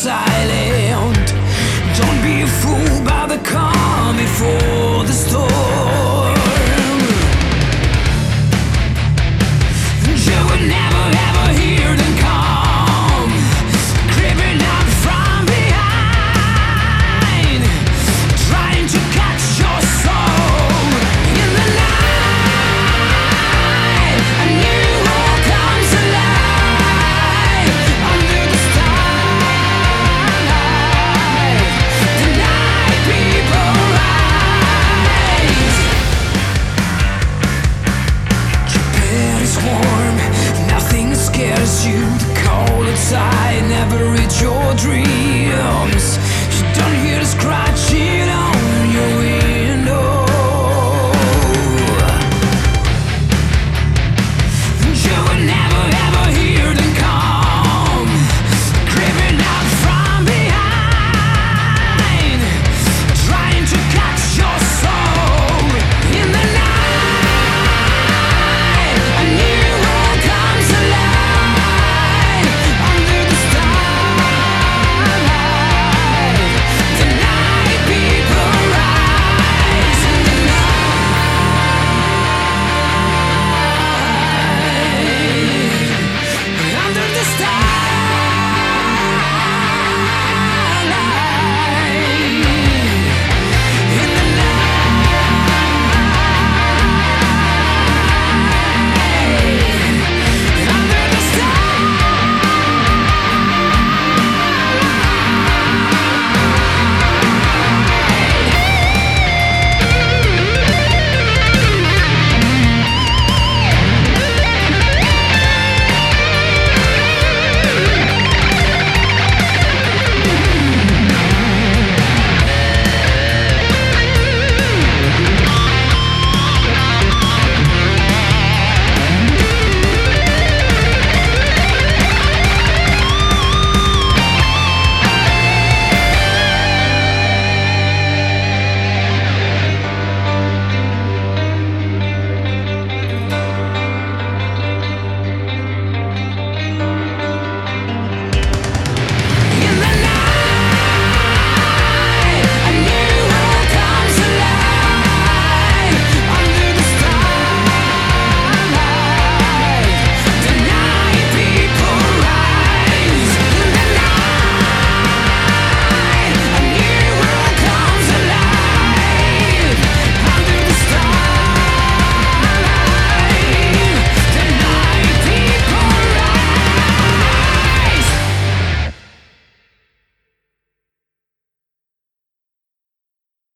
silent. Don't be fooled by the calm before the storm. You would never ever hear them come, creeping up from behind, trying to catch your soul in the night. A new world comes alive under the starlight. The night people rise. Your bed is warm, nothing scares you. The cold outside never reach your dreams.